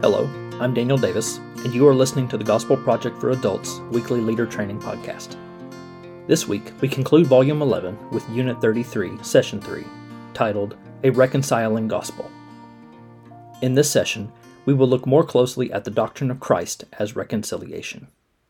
Hello, I'm Daniel Davis, and you are listening to the Gospel Project for Adults weekly leader training podcast. This week, we conclude Volume 11 with Unit 33, Session 3, titled A Reconciling Gospel. In this session, we will look more closely at the doctrine of Christ as reconciliation.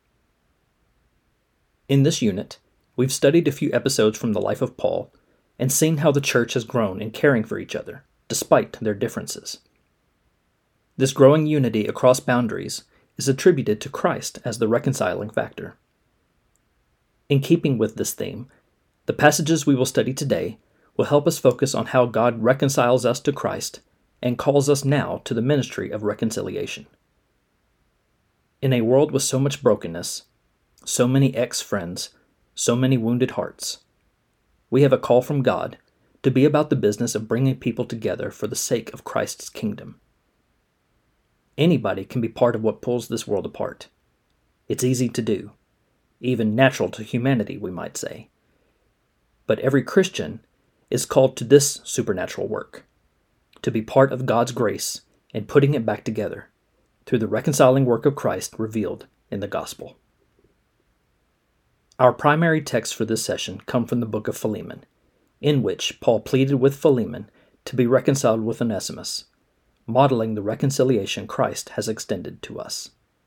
In this unit, we've studied a few episodes from the life of Paul and seen how the church has grown in caring for each other, despite their differences. This growing unity across boundaries is attributed to Christ as the reconciling factor. In keeping with this theme, the passages we will study today will help us focus on how God reconciles us to Christ and calls us now to the ministry of reconciliation. In a world with so much brokenness, so many ex-friends, so many wounded hearts, we have a call from God to be about the business of bringing people together for the sake of Christ's kingdom. Anybody can be part of what pulls this world apart. It's easy to do, even natural to humanity, we might say. But every Christian is called to this supernatural work, to be part of God's grace and putting it back together through the reconciling work of Christ revealed in the gospel. Our primary texts for this session come from the book of Philemon, in which Paul pleaded with Philemon to be reconciled with Onesimus, modeling the reconciliation Christ has extended to us.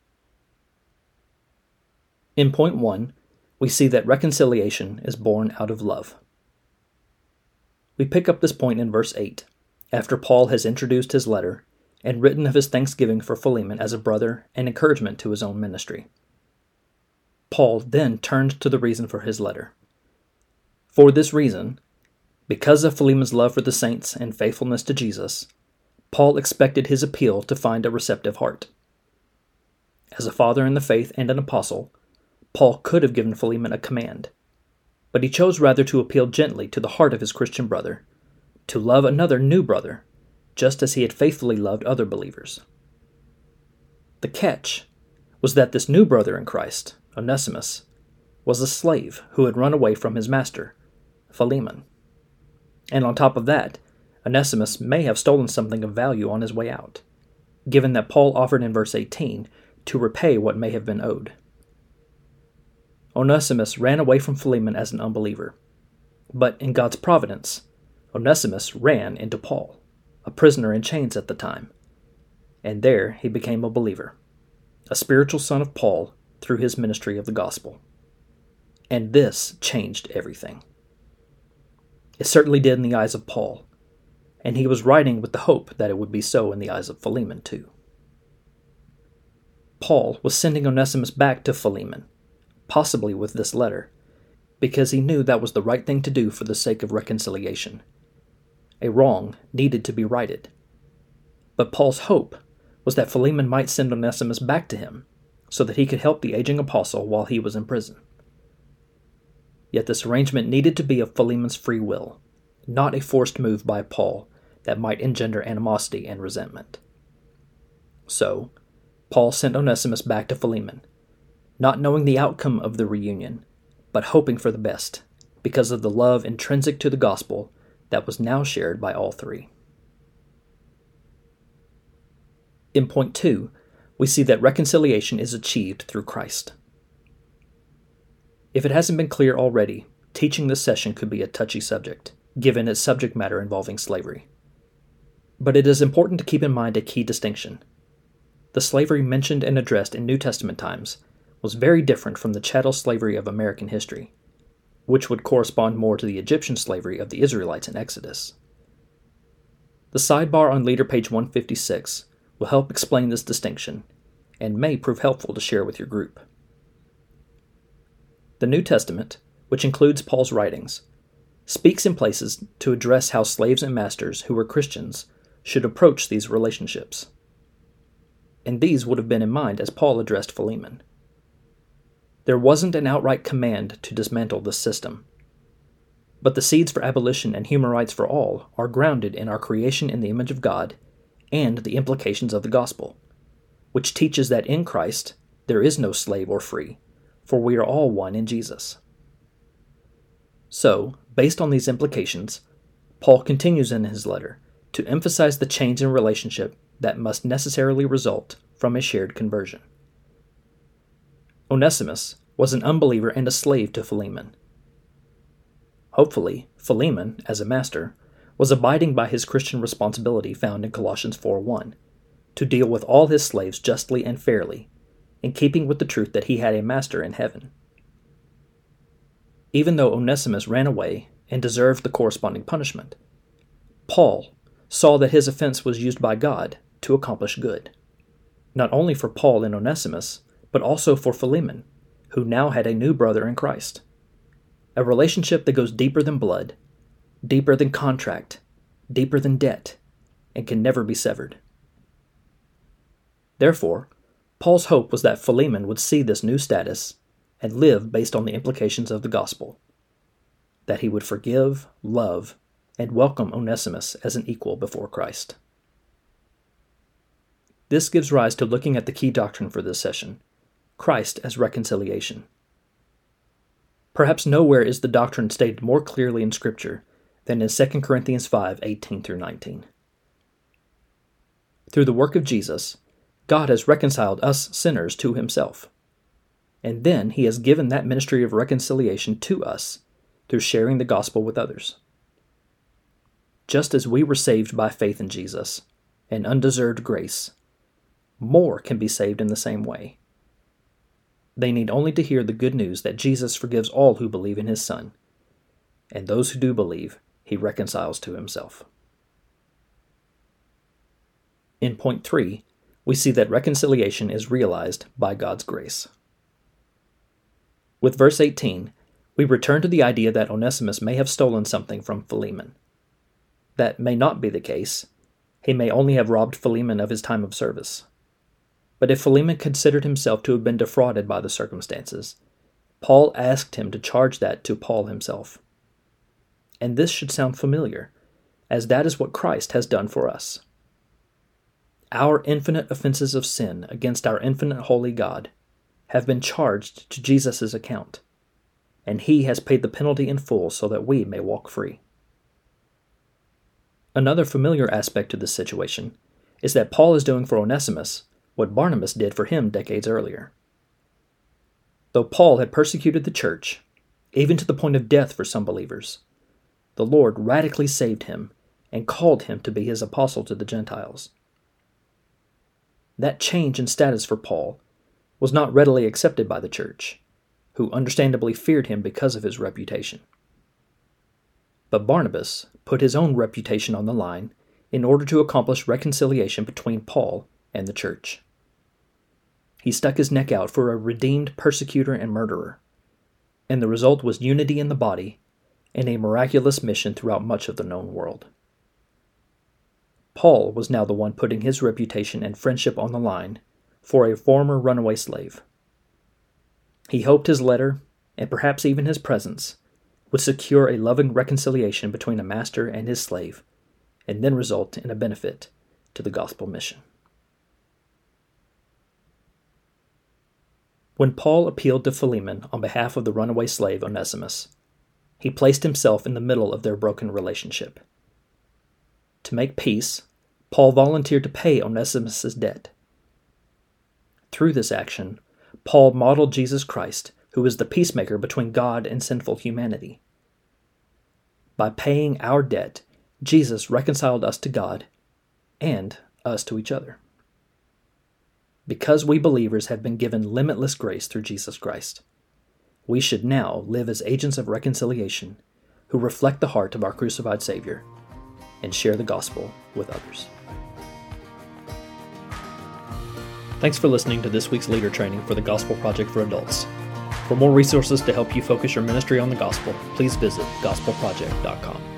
In point 1, we see that reconciliation is born out of love. We pick up this point in verse 8, after Paul has introduced his letter and written of his thanksgiving for Philemon as a brother and encouragement to his own ministry. Paul then turns to the reason for his letter. For this reason, because of Philemon's love for the saints and faithfulness to Jesus, Paul expected his appeal to find a receptive heart. As a father in the faith and an apostle, Paul could have given Philemon a command, but he chose rather to appeal gently to the heart of his Christian brother, to love another new brother, just as he had faithfully loved other believers. The catch was that this new brother in Christ, Onesimus, was a slave who had run away from his master, Philemon. And on top of that, Onesimus may have stolen something of value on his way out, given that Paul offered in verse 18 to repay what may have been owed. Onesimus ran away from Philemon as an unbeliever, but in God's providence, Onesimus ran into Paul, a prisoner in chains at the time, and there he became a believer, a spiritual son of Paul through his ministry of the gospel. And this changed everything. It certainly did in the eyes of Paul, and he was writing with the hope that it would be so in the eyes of Philemon too. Paul was sending Onesimus back to Philemon, possibly with this letter, because he knew that was the right thing to do for the sake of reconciliation. A wrong needed to be righted. But Paul's hope was that Philemon might send Onesimus back to him, so that he could help the aging apostle while he was in prison. Yet this arrangement needed to be of Philemon's free will, not a forced move by Paul that might engender animosity and resentment. So, Paul sent Onesimus back to Philemon, not knowing the outcome of the reunion, but hoping for the best, because of the love intrinsic to the gospel that was now shared by all three. In point 2, we see that reconciliation is achieved through Christ. If it hasn't been clear already, teaching this session could be a touchy subject, given its subject matter involving slavery. But it is important to keep in mind a key distinction. The slavery mentioned and addressed in New Testament times was very different from the chattel slavery of American history, which would correspond more to the Egyptian slavery of the Israelites in Exodus. The sidebar on Leader page 156 will help explain this distinction, and may prove helpful to share with your group. The New Testament, which includes Paul's writings, speaks in places to address how slaves and masters who were Christians should approach these relationships. And these would have been in mind as Paul addressed Philemon. There wasn't an outright command to dismantle this system, but the seeds for abolition and human rights for all are grounded in our creation in the image of God and the implications of the gospel, which teaches that in Christ there is no slave or free, for we are all one in Jesus. So, based on these implications, Paul continues in his letter to emphasize the change in relationship that must necessarily result from a shared conversion. Onesimus was an unbeliever and a slave to Philemon. Hopefully, Philemon, as a master, was abiding by his Christian responsibility found in Colossians 4:1, to deal with all his slaves justly and fairly, in keeping with the truth that he had a master in heaven. Even though Onesimus ran away and deserved the corresponding punishment, Paul saw that his offense was used by God to accomplish good, not only for Paul and Onesimus, but also for Philemon, who now had a new brother in Christ. A relationship that goes deeper than blood, deeper than contract, deeper than debt, and can never be severed. Therefore, Paul's hope was that Philemon would see this new status and live based on the implications of the gospel, that he would forgive, love, and welcome Onesimus as an equal before Christ. This gives rise to looking at the key doctrine for this session, Christ as reconciliation. Perhaps nowhere is the doctrine stated more clearly in Scripture than in 2 Corinthians 5:18-19. Through the work of Jesus, God has reconciled us sinners to himself, and then he has given that ministry of reconciliation to us through sharing the gospel with others. Just as we were saved by faith in Jesus, an undeserved grace, more can be saved in the same way. They need only to hear the good news that Jesus forgives all who believe in his Son, and those who do believe, he reconciles to himself. In point 3, we see that reconciliation is realized by God's grace. With verse 18, we return to the idea that Onesimus may have stolen something from Philemon. That may not be the case. He may only have robbed Philemon of his time of service. But if Philemon considered himself to have been defrauded by the circumstances, Paul asked him to charge that to Paul himself. And this should sound familiar, as that is what Christ has done for us. Our infinite offenses of sin against our infinite holy God have been charged to Jesus' account, and he has paid the penalty in full so that we may walk free. Another familiar aspect to this situation is that Paul is doing for Onesimus what Barnabas did for him decades earlier. Though Paul had persecuted the church, even to the point of death for some believers, the Lord radically saved him and called him to be his apostle to the Gentiles. That change in status for Paul was not readily accepted by the church, who understandably feared him because of his reputation. But Barnabas put his own reputation on the line in order to accomplish reconciliation between Paul and the church. He stuck his neck out for a redeemed persecutor and murderer, and the result was unity in the body and a miraculous mission throughout much of the known world. Paul was now the one putting his reputation and friendship on the line for a former runaway slave. He hoped his letter, and perhaps even his presence, would secure a loving reconciliation between a master and his slave, and then result in a benefit to the gospel mission. When Paul appealed to Philemon on behalf of the runaway slave Onesimus, he placed himself in the middle of their broken relationship. To make peace, Paul volunteered to pay Onesimus' debt. Through this action, Paul modeled Jesus Christ, who is the peacemaker between God and sinful humanity. By paying our debt, Jesus reconciled us to God and us to each other. Because we believers have been given limitless grace through Jesus Christ, we should now live as agents of reconciliation who reflect the heart of our crucified Savior and share the gospel with others. Thanks for listening to this week's leader training for the Gospel Project for Adults. For more resources to help you focus your ministry on the gospel, please visit gospelproject.com.